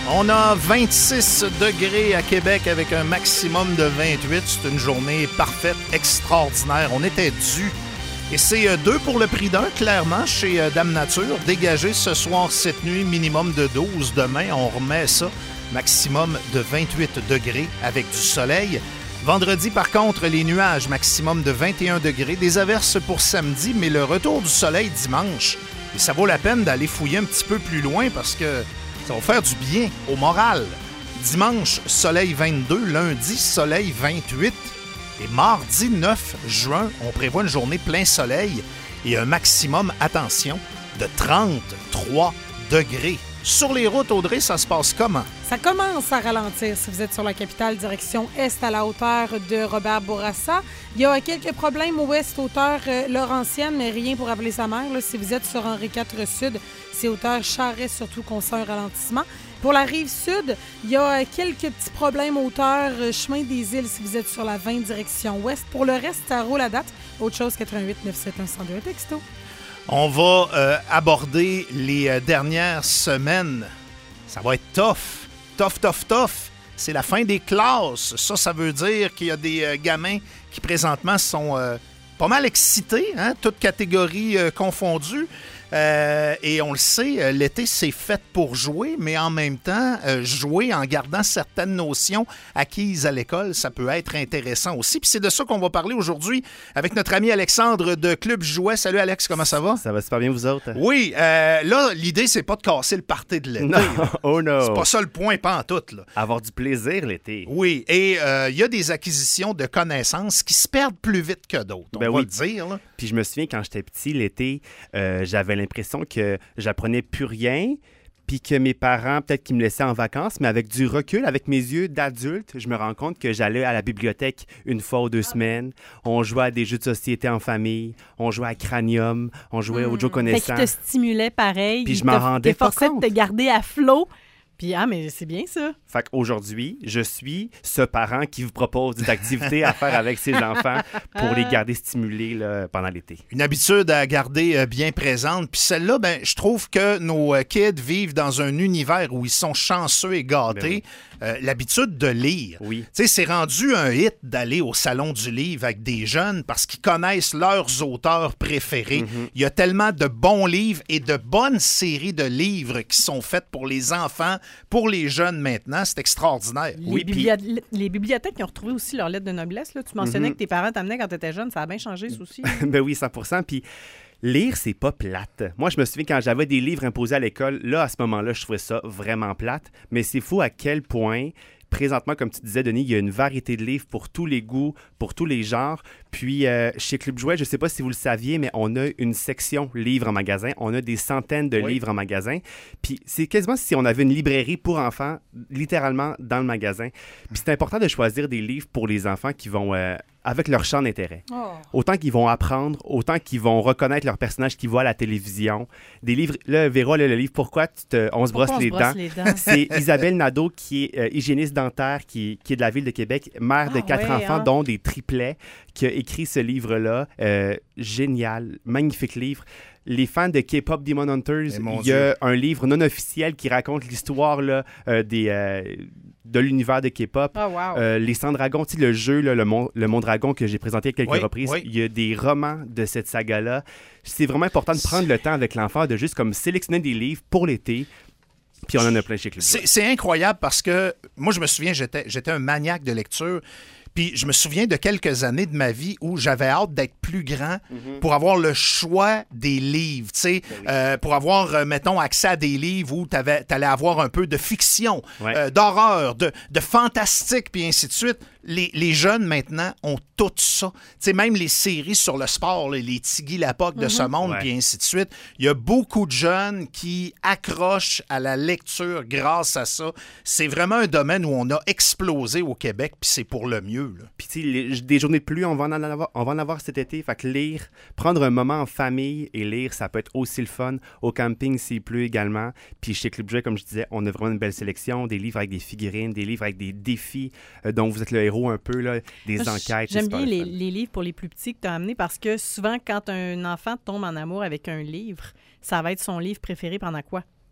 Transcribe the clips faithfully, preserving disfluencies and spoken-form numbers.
On a vingt-six degrés à Québec avec un maximum de vingt-huit. C'est une journée parfaite, extraordinaire. On était dû. Et c'est deux pour le prix d'un, clairement, chez Dame Nature. Dégagé ce soir, cette nuit, minimum de douze. Demain, on remet ça. Maximum de vingt-huit degrés avec du soleil. Vendredi, par contre, les nuages, maximum de vingt et un degrés. Des averses pour samedi, mais le retour du soleil dimanche. Et ça vaut la peine d'aller fouiller un petit peu plus loin parce que ça va faire du bien au moral. Dimanche, soleil vingt-deux. Lundi, soleil vingt-huit. Et mardi neuf juin, on prévoit une journée plein soleil et un maximum, attention, de trente-trois degrés. Sur les routes, Audrey, ça se passe comment? Ça commence à ralentir si vous êtes sur la capitale, direction est à la hauteur de Robert-Bourassa. Il y a quelques problèmes ouest, hauteur euh, Laurentienne, mais rien pour appeler sa mère. Là. Si vous êtes sur Henri quatre Sud, c'est hauteur Charest, surtout qu'on sent un ralentissement. Pour la rive sud, il y a quelques petits problèmes hauteur euh, Chemin des Îles si vous êtes sur la vingt direction ouest. Pour le reste, ça roule à date. Autre chose, quatre-vingt-huit neuf cent soixante-un cent deux texto. On va euh, aborder les euh, dernières semaines. Ça va être tough. Tough, tough, tough. C'est la fin des classes. Ça, ça veut dire qu'il y a des euh, gamins qui, présentement, sont euh, pas mal excités, hein, toutes catégories euh, confondues. Euh, et on le sait, l'été, c'est fait pour jouer, mais en même temps, euh, jouer en gardant certaines notions acquises à l'école, ça peut être intéressant aussi. Puis c'est de ça qu'on va parler aujourd'hui avec notre ami Alexandre de Club Jouet. Salut Alex, comment ça va? Ça va super bien, vous autres? Oui, euh, là, l'idée, c'est pas de casser le party de l'été. Non, oh non! C'est pas ça le point, pas en tout, là. Avoir du plaisir l'été. Oui, et il euh, y a des acquisitions de connaissances qui se perdent plus vite que d'autres, on ben va oui. le dire, là. Puis je me souviens, quand j'étais petit, l'été, euh, j'avais l'impression que j'apprenais plus rien, puis que mes parents, peut-être qu'ils me laissaient en vacances, mais avec du recul, avec mes yeux d'adulte, je me rends compte que j'allais à la bibliothèque une fois ou deux semaines. On jouait à des jeux de société en famille, on jouait à Cranium, on jouait mmh. au Joe Connaissant. Fait qu'il te stimulait pareil. Puis je m'en rendais pas compte. Il t'efforçait de te garder à flot. Puis, ah, mais c'est bien ça. Fait qu'aujourd'hui, je suis ce parent qui vous propose des activités à faire avec ses enfants pour les garder stimulés là, pendant l'été. Une habitude à garder euh, bien présente. Puis celle-là, ben, je trouve que nos euh, kids vivent dans un univers où ils sont chanceux et gâtés. Ben oui. euh, l'habitude de lire. Oui. Tu sais, c'est rendu un hit d'aller au Salon du livre avec des jeunes parce qu'ils connaissent leurs auteurs préférés. Mm-hmm. Il y a tellement de bons livres et de bonnes séries de livres qui sont faites pour les enfants, pour les jeunes maintenant. C'est extraordinaire. Les, oui, bibli- puis... les bibliothèques qui ont retrouvé aussi leur lettre de noblesse. Là. Tu mentionnais mm-hmm. que tes parents t'amenaient quand tu étais jeune. Ça a bien changé, ça aussi. Ben oui, cent pour cent. Puis lire, c'est pas plate. Moi, je me souviens quand j'avais des livres imposés à l'école, là, à ce moment-là, je trouvais ça vraiment plate. Mais c'est fou à quel point... Présentement, comme tu disais, Denis, il y a une variété de livres pour tous les goûts, pour tous les genres. Puis, euh, chez Club Jouet, je ne sais pas si vous le saviez, mais on a une section livres en magasin. On a des centaines de oui. livres en magasin. Puis, c'est quasiment si on avait une librairie pour enfants, littéralement, dans le magasin. Puis, c'est important de choisir des livres pour les enfants qui vont... Euh, avec leur champ d'intérêt. Oh. Autant qu'ils vont apprendre, autant qu'ils vont reconnaître leurs personnages qu'ils voient à la télévision. Des livres, là, Véro, là, le livre « Pourquoi tu te, on se brosse, on les, se brosse dents? les dents? » C'est Isabelle Nadeau, qui est euh, hygiéniste dentaire, qui, qui est de la ville de Québec, mère de ah, quatre ouais, enfants, hein? dont des triplets, qui a écrit ce livre-là. Euh, génial, magnifique livre. Les fans de K-pop Demon Hunters, il y a un livre non officiel qui raconte l'histoire là, euh, des... Euh, de l'univers de K-pop. Oh, wow. euh, les Sangs Dragons, tu sais, le jeu, là, le, Mon- le Mon Dragon que j'ai présenté à quelques oui, reprises, oui. il y a des romans de cette saga-là. C'est vraiment important de prendre le temps avec l'enfant, de juste comme sélectionner des livres pour l'été. Puis on en a plein chez Club Jouet. C'est, c'est incroyable parce que moi, je me souviens, j'étais, j'étais un maniaque de lecture. Puis je me souviens de quelques années de ma vie où j'avais hâte d'être plus grand mm-hmm. pour avoir le choix des livres, tu sais, oui. euh, pour avoir, euh, mettons, accès à des livres où tu allais avoir un peu de fiction, ouais. euh, d'horreur, de, de fantastique, puis ainsi de suite. Les, les jeunes, maintenant, ont tout ça. Tu sais, même les séries sur le sport, là, les Tiggy Lapoque de mm-hmm. ce monde, puis ouais. ainsi de suite. Il y a beaucoup de jeunes qui accrochent à la lecture grâce à ça. C'est vraiment un domaine où on a explosé au Québec, puis c'est pour le mieux. Puis, tu sais, des journées de pluie, on va en avoir, on va en avoir cet été. Fait que lire, prendre un moment en famille et lire, ça peut être aussi le fun. Au camping, s'il pleut également. Puis, chez Club Jouet, comme je disais, on a vraiment une belle sélection. Des livres avec des figurines, des livres avec des défis euh, dont vous êtes le héros un peu, là, des Moi, enquêtes. J'aime bien les, les livres pour les plus petits que tu as amenés parce que souvent, quand un enfant tombe en amour avec un livre, ça va être son livre préféré pendant quoi?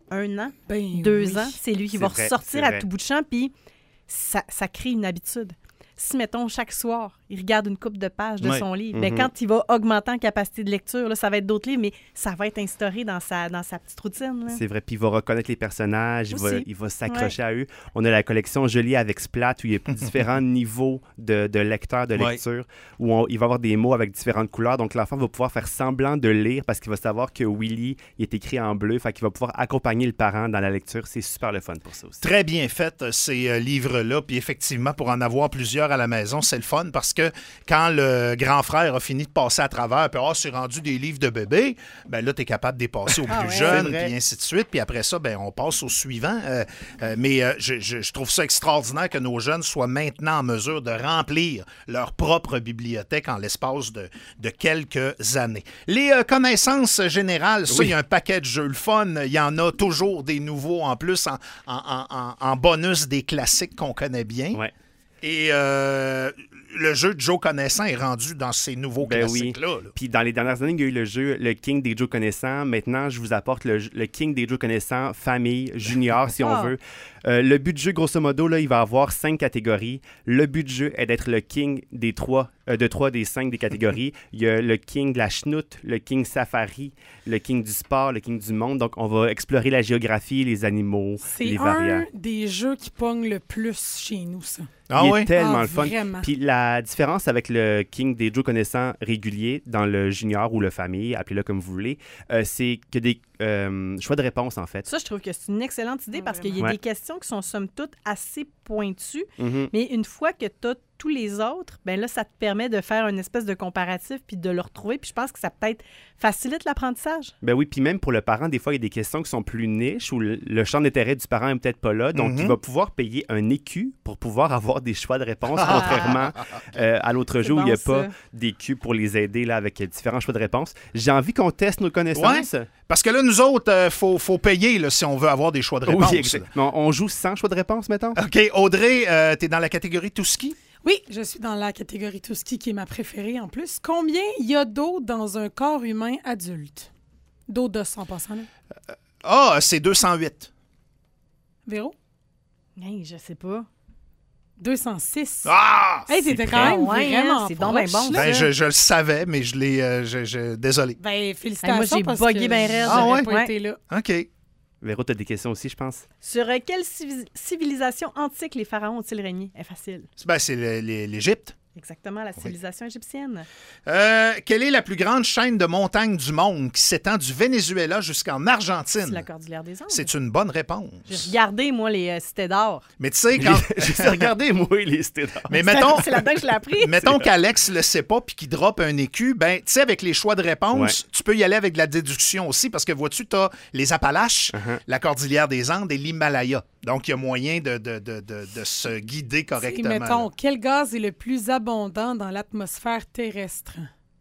un an, Ben deux oui. ans. C'est lui qui C'est va vrai, ressortir c'est à vrai. tout bout de champ, puis ça, ça crée une habitude. Si, mettons, chaque soir, il regarde une couple de pages de Ouais. son livre, Mhm. bien, quand il va augmenter en capacité de lecture, là, ça va être d'autres livres, mais ça va être instauré dans sa, dans sa petite routine. Là. C'est vrai, puis il va reconnaître les personnages, il va, Aussi. il va s'accrocher à eux. On a la collection Je lis avec Splat, où il y a différents niveaux de, de lecteurs, de Ouais. lecture, où on- il va avoir des mots avec différentes couleurs. Donc, l'enfant va pouvoir faire semblant de lire parce qu'il va savoir que Willy il est écrit en bleu, fait qu'il va pouvoir accompagner le parent dans la lecture. C'est super le fun pour ça aussi. Très bien fait, euh, ces euh, livres-là. Puis effectivement, pour en avoir plusieurs à la maison, c'est le fun parce que quand le grand frère a fini de passer à travers, puis ah, c'est rendu des livres de bébé, ben là, tu es capable de les passer aux Ah plus ouais. jeunes, C'est vrai. puis ainsi de suite. Puis après ça, ben, on passe au suivant. Euh, euh, mais euh, je, je- je trouve ça extraordinaire que nos jeunes soient maintenant en mesure de remplir leur propre bibliothèque en l'espace de, de quelques années. Les euh, connaissances générales, ça, il Oui. y a un paquet de jeux le fun. Il y en a toujours des nouveaux en plus, en, en- en- en- en bonus des classiques qu'on connaît bien. Ouais. Et euh, le jeu de Joe Connaissant est rendu dans ces nouveaux Ben oui. classiques-là. là. Puis dans les dernières années, il y a eu le jeu Le King des Joe Connaissants. Maintenant, je vous apporte le, le King des Joe Connaissants, famille, junior, si on Ah. veut. Euh, le but du jeu, grosso modo, là, il va avoir cinq catégories. Le but du jeu est d'être le King des trois, euh, de trois des cinq des catégories. Il y a le King de la chenoute, le King safari, le King du sport, le King du monde. Donc, on va explorer la géographie, les animaux, C'est les un variants. des jeux qui pogne le plus chez nous, ça. Ah il oui? est tellement Ah, le fun. vraiment. Puis la différence avec le King des Joe Connaissants régulier dans le junior ou le famille, appelez-le comme vous voulez, euh, c'est que des euh, choix de réponse, en fait. Ça, je trouve que c'est une excellente idée Ah, parce qu'il y a vraiment. des questions qui sont somme toute assez pointues, Mhm. mais une fois que tu as tous les autres, ben là, ça te permet de faire une espèce de comparatif puis de le retrouver. Puis je pense que ça peut-être facilite l'apprentissage. Ben oui, puis même pour le parent, des fois, il y a des questions qui sont plus niches où le, le champ d'intérêt du parent n'est peut-être pas là. Donc, Mhm. il va pouvoir payer un écu pour pouvoir avoir des choix de réponse, contrairement euh, à l'autre jeu où il n'y a bon, pas ça. d'écu pour les aider là, avec différents choix de réponse. J'ai envie qu'on teste nos connaissances. Parce que là, nous autres, il faut, faut payer là, si on veut avoir des choix de réponse. Oui, exact. On, on joue sans choix de réponse, mettons? OK, Audrey, euh, tu es dans la catégorie tout ski? Oui, je suis dans la catégorie tout ski qui est ma préférée en plus. Combien il y a d'eau dans un corps humain adulte? D'eau d'os en passant, là. Ah, c'est deux cent huit. Véro? Hey, je sais pas. deux cent six. Ah! Hey, t'étais c'est quand même près. Ouais, vraiment hein, c'est donc ben proche, bon, là. Ben, ça. je, je le savais, mais je l'ai... euh, je- je- désolé. Ben, Hey, félicitations moi, j'ai parce bugué que ben raide. Ah j'aurais ouais? pas Ouais. été là. OK. Véro, tu as des questions aussi, je pense. Sur euh, quelle civi- civilisation antique les pharaons ont-ils régné? Est facile. Ben, c'est le- le- l'Égypte. Exactement, la civilisation égyptienne. Euh, quelle est la plus grande chaîne de montagnes du monde qui s'étend du Venezuela jusqu'en C'est la Argentine? cordillère des Andes. C'est une bonne réponse. J'ai regardé, moi, les euh, cités d'or. Mais tu sais, quand... J'ai regardé, moi, les stédars. Mais mettons... C'est là-dedans que je l'ai appris. Mettons qu'Alex le sait pas puis qu'il drop un écu, ben, tu sais, avec les choix de réponse, Ouais. tu peux y aller avec de la déduction aussi parce que, vois-tu, tu as les Appalaches, Uh-huh. la Cordillère des Andes et l'Himalaya. Donc, il y a moyen de, de, de, de, de se guider Si, correctement. mettons, là. quel gaz est le plus abondant dans l'atmosphère terrestre?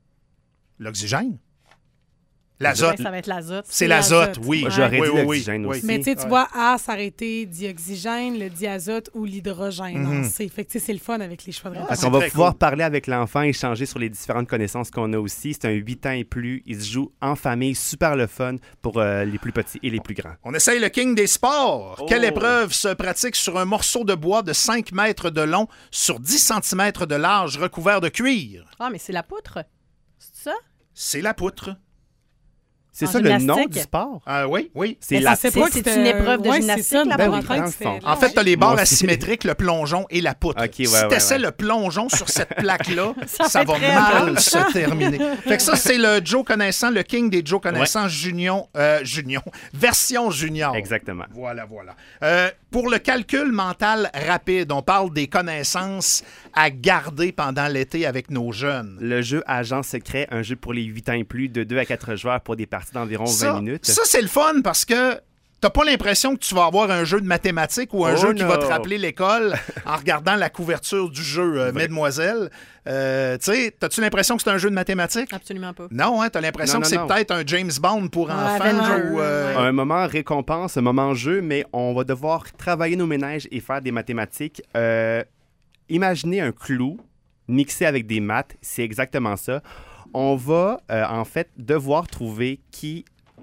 L'oxygène? Ben, L'azote. ça va être l'azote. C'est l'azote, l'azote. oui. Moi, j'aurais Oui, dit oui, l'oxygène oui, aussi. oui. Mais tu sais, tu Ouais. vois, A, ça aurait été dioxygène, le diazote ou l'hydrogène Mhm. en C. Fait que tu sais, c'est le fun avec les choix de réponse. Parce c'est qu'on va très pouvoir cool. parler avec l'enfant, échanger sur les différentes connaissances qu'on a aussi. C'est un huit ans et plus. Il se joue en famille, super le fun pour euh, les plus petits et les plus grands. On essaye le king des sports. Oh. Quelle épreuve se pratique sur un morceau de bois de cinq mètres de long sur dix centimètres de large recouvert de cuir? Ah, mais c'est la poutre. C'est ça? C'est la poutre. C'est En ça le nom gymnastique? du sport? Ah oui, oui. C'est Mais la ça, c'est- pas c'est que une c'était- épreuve de ouais, gymnastique, c'est ça, la dans poutre. ma tête, Dans le c'était fond. là. En fait, tu as les barres Moi aussi. asymétriques, le plongeon et la poutre. Ok, ouais, si ouais, tu essaies ouais. le plongeon sur cette plaque-là, Ça ça, fait va très mal mal. se terminer. Fait que ça, c'est le Joe Connaissant, le king des Joe Connaissant Junion, euh, Junion, version junior. Exactement. Voilà, voilà. Euh, pour le calcul mental rapide, on parle des connaissances à garder pendant l'été avec nos jeunes. Le jeu Agent Secret, un jeu pour les huit ans et plus, de deux à quatre joueurs pour des parties d'environ Ça, vingt minutes. ça, c'est le fun parce que t'as pas l'impression que tu vas avoir un jeu de mathématiques ou un Oh jeu qui va te no. rappeler l'école en regardant la couverture du jeu, euh, Vrai. Mademoiselle. Euh, tu sais, t'as-tu l'impression que c'est un jeu de mathématiques? Absolument pas. Non, hein, t'as l'impression Non, que non, c'est non. peut-être un James Bond pour Ouais, enfants Avenger, ou... euh, ouais. Un moment récompense, un moment jeu, mais on va devoir travailler nos ménages et faire des mathématiques. Euh, imaginez un clou mixé avec des maths, c'est exactement ça. On va euh, en fait devoir trouver qui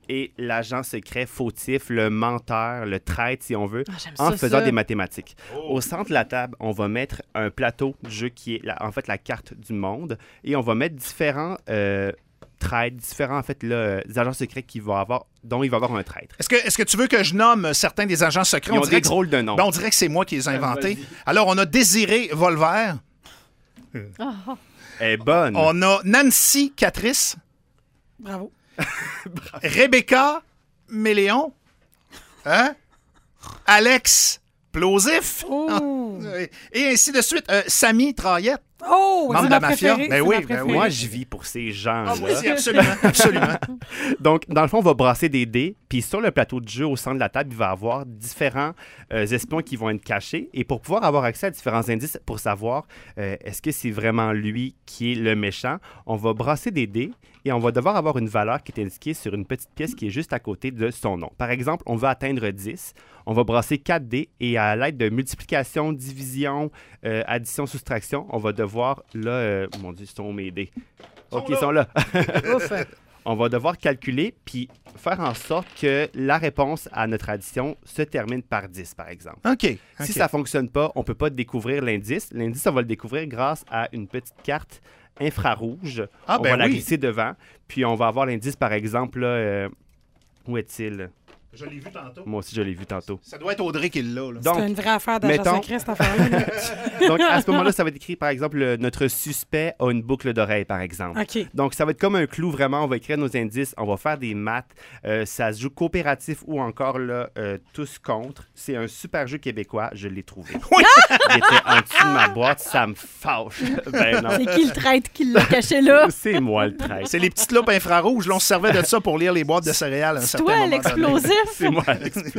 est l'agent secret fautif, le menteur, le traître, si on veut, Ah, j'aime en ça, faisant ça. des mathématiques. Oh. Au centre de la table, on va mettre un plateau de jeu qui est la- en fait la carte du monde et on va mettre différents euh, traîtres, différents en fait là, euh, agents secrets qui vont avoir, dont il va y avoir un traître. Est-ce que, est-ce que tu veux que je nomme certains des agents secrets? Ils ont dirait des que- drôles de noms. Ben, on dirait que c'est moi qui les ai inventés. vas-y. Alors, on a Désiré Volver. Ah, ah. Elle est bonne. On a Nancy Catrice. Bravo. Rebecca Méléon. Hein? Alex Plosif. Oh! Et ainsi de suite. Euh, Samy Traillette. Oh! Membre c'est de ma la mafia. préférée, Ben c'est oui, ma ben préférée. Moi, je vis pour ces gens-là. Ah, moi aussi, absolument, absolument. Donc, dans le fond, on va brasser des dés, puis sur le plateau de jeu, au centre de la table, il va y avoir différents euh, espions qui vont être cachés. Et pour pouvoir avoir accès à différents indices pour savoir euh, est-ce que c'est vraiment lui qui est le méchant, on va brasser des dés et on va devoir avoir une valeur qui est indiquée sur une petite pièce qui est juste à côté de son nom. Par exemple, on veut atteindre dix, on va brasser quatre dés et à l'aide de multiplication, division, euh, addition, soustraction, on va devoir, là, euh, mon Dieu, ce sont mes dés. OK, ils sont là. Ouf. On va devoir calculer puis faire en sorte que la réponse à notre addition se termine par dix, par exemple. OK. OK. Si ça ne fonctionne pas, on ne peut pas découvrir l'indice. L'indice, on va le découvrir grâce à une petite carte infrarouge. Ah, on ben va la oui. glisser devant, puis on va avoir l'indice, par exemple, là, euh, où est-il? Je l'ai vu tantôt. Moi aussi, je l'ai vu tantôt. Ça doit être Audrey qui l'a. là. Donc, C'est une vraie affaire d'agent mettons- secret, cette affaire-là. donc, à ce moment-là, ça va être écrit, par exemple, le- notre suspect a une boucle d'oreille, par exemple. OK. Donc, ça va être comme un clou, vraiment. On va écrire nos indices, on va faire des maths. Euh, ça se joue coopératif ou encore là, euh, tous contre. C'est un super jeu québécois. Je l'ai trouvé. Oui! Il était en dessous de ma boîte. Ça me fâche. Ben non. C'est qui le traître qui l'a caché là? C'est moi le traître. C'est les petites loupes infrarouges. Là, on se servait de ça pour lire les boîtes de céréales à un C'est certain toi, moment donné. l'explosif? C'est moi l'explosif.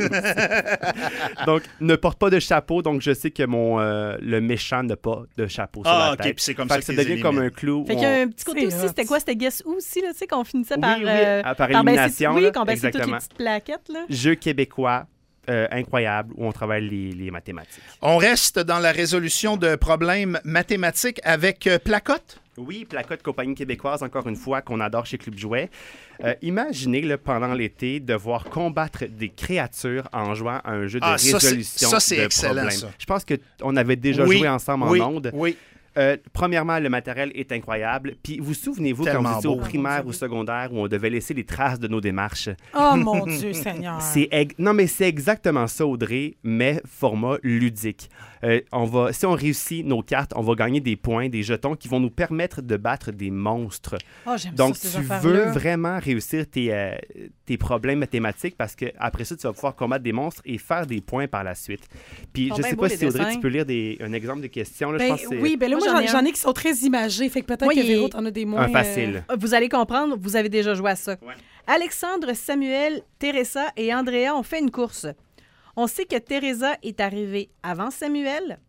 Donc, ne porte pas de chapeau. Donc, je sais que mon euh, le méchant n'a pas de chapeau sur Ah, la OK. tête. Puis c'est comme Fait ça que ça qu'ils devient comme un éliminent. clou. Fait où qu'il y a on- un petit côté C'est aussi, hot. c'était quoi? C'était Guess Who aussi, là, tu sais, qu'on finissait Oui, par... oui, euh, par baisser- élimination, Oui, là, qu'on baissait toutes les exactement. petites plaquettes, là. Jeu québécois euh, incroyable où on travaille les, les mathématiques. On reste dans la résolution de problèmes mathématiques avec euh, Placotte. Oui, Placotte, compagnie québécoise, encore une fois, qu'on adore chez Club Jouet. Euh, imaginez, là, pendant l'été, devoir combattre des créatures en jouant à un jeu de Ah, ça, c'est- résolution ça, c'est de excellent, problèmes. ça. Je pense qu'on avait déjà Oui, joué ensemble oui, en ondes. Oui. Euh, premièrement, le matériel est incroyable. Puis vous souvenez-vous quand Tellement vous étiez au beau. primaire ou secondaire où on devait laisser les traces de nos démarches? Oh, mon Dieu Seigneur. C'est ex- non, mais c'est exactement ça, Audrey, mais format ludique. Euh, on va, si on réussit nos cartes, on va gagner des points, des jetons qui vont nous permettre de battre des monstres. Oh, j'aime Donc, ça, ces tu affaires-là. veux vraiment réussir tes, euh, tes problèmes mathématiques parce qu'après ça, tu vas pouvoir combattre des monstres et faire des points par la suite. Puis, Sont je bien sais beaux, pas les si, Audrey, dessins. tu peux lire des, un exemple de question. Là, je Ben, pense que c'est oui, ben là, Moi, moi, j'en ai j'en j'en un. ai qui sont très imagés. Fait que peut-être Moi, que il- Véro, t'en as des moins. un facile. Vous allez comprendre, vous avez déjà joué à ça. Ouais. Alexandre, Samuel, Teresa et Andrea ont fait une course. On sait que Teresa est arrivée avant Samuel.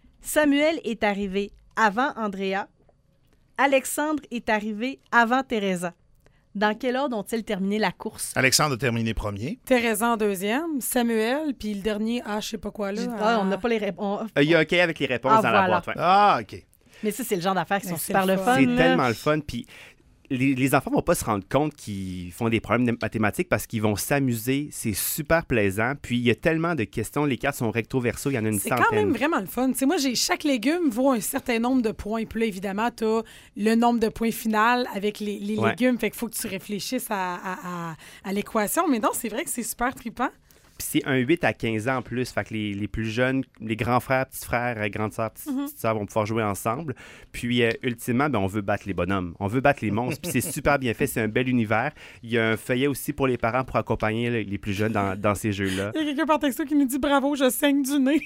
Samuel est arrivé avant Andrea. Alexandre est arrivé avant Teresa. Dans quel ordre ont-ils terminé la course? Alexandre a terminé premier. Thérèse en deuxième, Samuel, puis le dernier, ah, je sais pas quoi là. Ah, on n'a pas les réponses. Euh, Il y a OK avec les réponses Ah, dans la voilà. boîte. ouais. Ah, OK. Mais ça, c'est le genre d'affaires qui Mais sont c'est super le le fun. fun. C'est là. tellement le fun. Puis les, les enfants vont pas se rendre compte qu'ils font des problèmes de mathématiques parce qu'ils vont s'amuser. C'est super plaisant. Puis il y a tellement de questions. Les cartes sont recto-verso. Il y en a une C'est centaine. quand même vraiment le fun. Tu sais, moi, j'ai chaque légume vaut un certain nombre de points. Puis là, évidemment, tu as le nombre de points final avec les, les Ouais. légumes. Fait qu'il faut que tu réfléchisses à, à, à- à l'équation. Mais non, c'est vrai que c'est super trippant. Puis c'est un huit à quinze ans en plus. Fait que les, les plus jeunes, les grands frères, petits frères, euh, grandes sœurs, petites, petites sœurs vont pouvoir jouer ensemble. Puis euh, ultimement, ben, on veut battre les bonhommes. On veut battre les monstres. Puis c'est super bien fait. C'est un bel univers. Il y a un feuillet aussi pour les parents pour accompagner les les plus jeunes dans, dans ces jeux-là. Il y a quelqu'un par texto qui nous dit bravo, je saigne du nez.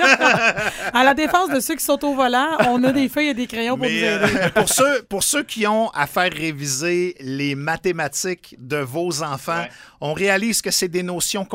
À la défense de ceux qui sont au volant, on a des feuilles et des crayons pour Mais nous euh, aider. pour, ceux, pour ceux qui ont à faire réviser les mathématiques de vos enfants, Ouais. on réalise que c'est des notions qu'on perd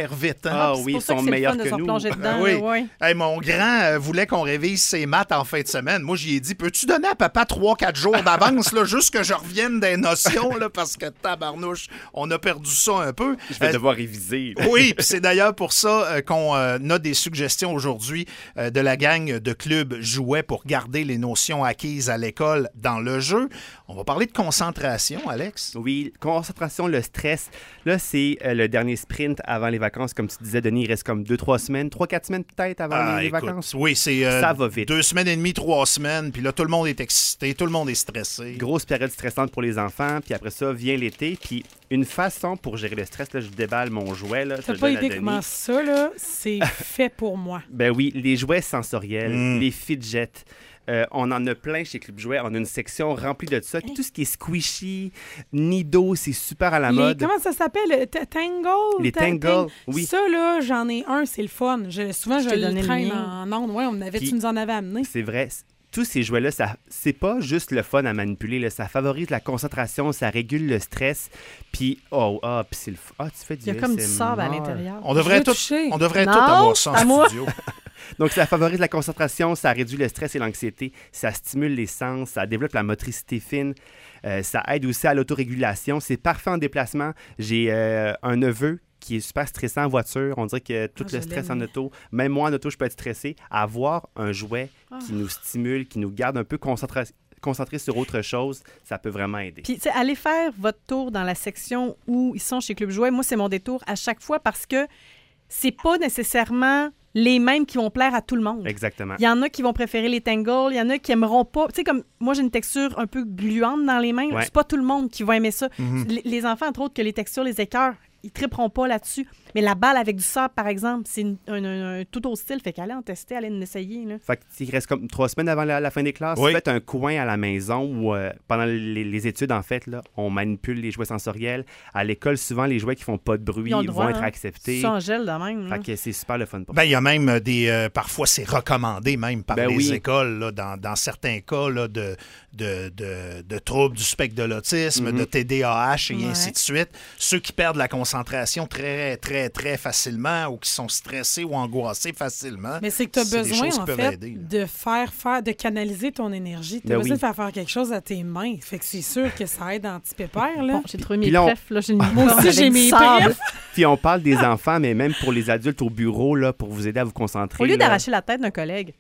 super vite. Hein? Ah c'est oui, pour ils ça sont que c'est le meilleurs fun de que s'en nous. plonger dedans. Ah oui. là, ouais. Hey, mon grand euh, voulait qu'on révise ses maths en fin de semaine. Moi, j'y ai dit, peux-tu donner à papa trois quatre jours d'avance, là, juste que je revienne des notions, là, parce que tabarnouche, on a perdu ça un peu. Je vais Euh, devoir réviser. là. Oui, puis c'est d'ailleurs pour ça euh, qu'on euh, a des suggestions aujourd'hui euh, de la gang de clubs jouets pour garder les notions acquises à l'école dans le jeu. On va parler de concentration, Alex. Oui, concentration, le stress. Là, c'est euh, le dernier sprint avant les vacances. Comme tu disais, Denis, il reste comme deux, trois semaines, trois, quatre semaines peut-être avant Ah, les, les écoute, vacances. oui, c'est euh, Ça va vite. deux semaines et demie, trois semaines, puis là, tout le monde est excité, tout le monde est stressé. Grosse période stressante pour les enfants. Puis après ça, vient l'été. Puis une façon pour gérer le stress, là, je déballe mon jouet. Là, T'as je pas donne à idée Denis. comment ça, là, c'est fait pour moi. Ben oui, les jouets sensoriels, Mm. les fidgets. Euh, on en a plein chez Club Jouet. On a une section remplie de ça. Puis tout ce qui est squishy, Nido, c'est super à la Les- mode. comment ça s'appelle? T- Tangle? Les Ta- Tangle, Tang- oui. Ça, là, j'en ai un, c'est le fun. Je- souvent, Je je, t'ai le donné le traîne mien. en ondes. Ouais, on avait, Puis- tu nous en avais amené. C'est vrai. c- Tous ces jouets-là, ça, c'est pas juste le fun à manipuler. Là. Ça favorise la concentration, ça régule le stress. Puis, oh, ah, puis c'est le f- Ah, tu fais du Il y a comme du A S M R. sable à l'intérieur. On devrait, Je tout, veux toucher. on devrait Non, tout avoir ça à en moi. studio. Donc, ça favorise la concentration, ça réduit le stress et l'anxiété, ça stimule les sens, ça développe la motricité fine, euh, ça aide aussi à l'autorégulation. C'est parfait en déplacement. J'ai euh, un neveu qui est super stressant en voiture. On dirait que tout Ah, le je stress l'aime, en lui. auto, même moi en auto, je peux être stressé. Avoir un jouet Ah. qui nous stimule, qui nous garde un peu concentra- concentrés sur autre chose, ça peut vraiment aider. Puis, tu sais, allez faire votre tour dans la section où ils sont chez Club Jouet. Moi, c'est mon détour à chaque fois parce que c'est pas nécessairement les mêmes qui vont plaire à tout le monde. Exactement. Il y en a qui vont préférer les Tangle, il y en a qui aimeront pas. Tu sais, comme moi, j'ai une texture un peu gluante dans les mains. Ouais. C'est pas tout le monde qui va aimer ça. Mhm. Les, les enfants, entre autres, que les textures les écœurent, ils triperont pas là-dessus. Mais la balle avec du sable, par exemple, c'est une- un, un- un tout autre style. Fait qu'allez en tester, allez en essayer. Là. Fait qu'il reste comme trois semaines avant la, la fin des classes. Oui. Faites un coin à la maison où, euh, pendant les, les études, en fait, là, on manipule les jouets sensoriels. À l'école, souvent, les jouets qui font pas de bruit Ils ont le droit, vont être hein. acceptés. Ça en gèle de même. là. Fait que c'est super le fun pour Ben, il y a même des... euh, parfois, c'est recommandé même par Ben les oui. écoles, là, dans, dans certains cas là, de, de, de, de troubles du spectre de l'autisme, Mhm. de T D A H et Ouais. ainsi de suite. Ceux qui perdent la concentration très, très, très facilement ou qui sont stressés ou angoissés facilement. Mais c'est que tu as c'est des besoin, choses qui en peuvent fait, aider, là. de faire, faire, de canaliser ton énergie. Tu as Ben besoin oui. de faire faire quelque chose à tes mains. Fait que c'est sûr que ça aide anti-pépère, là. Bon, j'ai trouvé mes Puis là, on- trèfles. Là, j'ai une Moi corde aussi, j'ai avec mes du sable. trèfles. Puis on parle des enfants, mais même pour les adultes au bureau, là, pour vous aider à vous concentrer. Au lieu là. d'arracher la tête d'un collègue.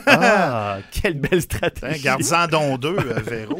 Ah, quelle belle Hein, stratégie. garde-en donc deux, euh, Véro.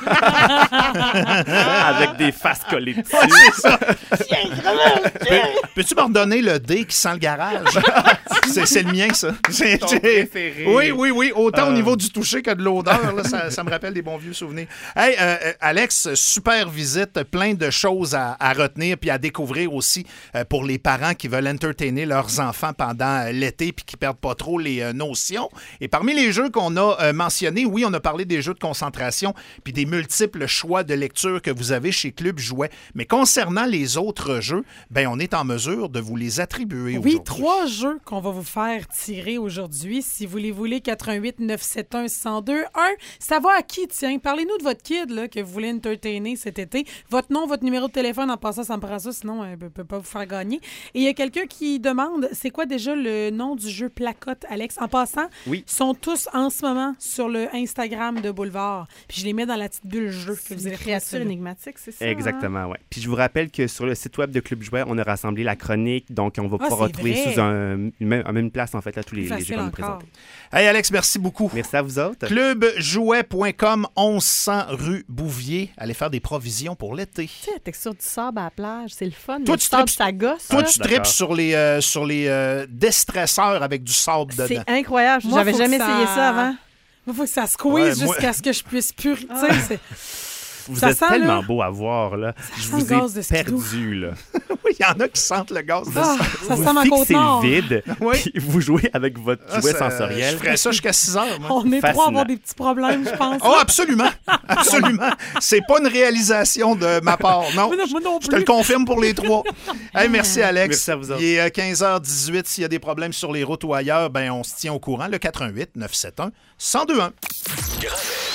Avec des faces collées dessus. C'est ça. Peux- Peux-tu me redonner le dé qui sent le garage? c'est, c'est le mien, ça. C'est- Ton j'ai- préféré. Oui, oui, oui. Autant au Euh. niveau du toucher que de l'odeur. Là, ça, ça me rappelle des bons vieux souvenirs. Hey, euh, euh, Alex, super visite. Plein de choses à, à retenir puis à découvrir aussi euh, pour les parents qui veulent entertainer leurs enfants pendant euh, l'été puis qui perdent pas trop les euh, notions. Et parmi les jeux qu'on a euh, mentionnés, oui, on a parlé des jeux de concentration puis des multiples choix de lecture que vous avez chez Club Jouet. Mais concernant les autres jeux, ben on est en mesure de vous les attribuer Oui, aujourd'hui. trois jeux qu'on va vous faire tirer aujourd'hui. Si vous les voulez, quatre un huit neuf sept un un zéro deux un. Ça va à qui, tiens? Parlez-nous de votre kid là, que vous voulez entertainer cet été. Votre nom, votre numéro de téléphone, en passant, ça me prend ça, sinon elle ne peut pas vous faire gagner. Et il y a quelqu'un qui demande, c'est quoi déjà le nom du jeu Placotte, Alex? En passant, Oui. ils sont tous en ce moment sur le Instagram de Boulevard. Puis je les mets dans la petite bulle jeu que C'est vous une allez créature retrouver. énigmatique, c'est ça? hein? Exactement, oui. Puis je vous rappelle que sur le site web de Club Jouet, on a rassemblé la chronique, donc on va Ah, pouvoir c'est retrouver vrai. sous un, une, même, une même place, en fait, là, tous les, Plus les jeux facile qu'on nous encore. présente. Hey Alex, merci beaucoup. Merci à vous autres. club jouet point com, onze cents rue Bouvier. Allez faire des provisions pour l'été. Tu sais, la texture du sable à la plage, c'est le fun. Toi, Le tu sable, tripes- ça gosse. Toi, là. tu D'accord. tripes sur les, euh, sur les euh, déstresseurs avec du sable dedans. C'est incroyable. Moi, J'avais faut que jamais ça- essayé ça avant. Il faut que ça squeeze Ouais, moi- jusqu'à ce que je puisse plus. Tu sais, c'est- Vous Ça êtes sent, tellement là, beau à voir, là. Je sent vous le gaz ai de skidoo. perdu, là. Oui, il y en a qui sentent le gaz. de Ah, ça. ça vous sent ma côte fixez nord. le vide, Oui. puis vous jouez avec votre Ah, jouet ça- sensoriel. Je ferais ça jusqu'à six heures, moi. On est trois à Fascinant. avoir des petits problèmes, je pense. Oh, absolument. Absolument. C'est pas une réalisation de ma part, non. Moi non- moi non Je te le plus. confirme pour les trois. Hey, merci, Alex. Merci à vous autres. Il est euh, quinze heures dix-huit. S'il y a des problèmes sur les routes ou ailleurs, ben, on se tient au courant. Le quatre un huit neuf sept un un zéro deux un. Gravel,